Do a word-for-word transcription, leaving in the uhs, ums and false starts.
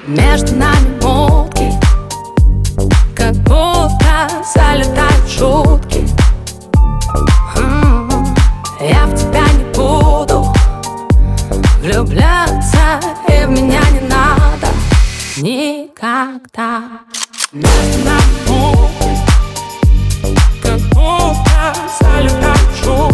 Между нами мутки, как будто залетают шутки. М-м-м. Я в тебя не буду влюбляться, и в меня не надо никогда. Между нами мутки, как будто залетают шутки.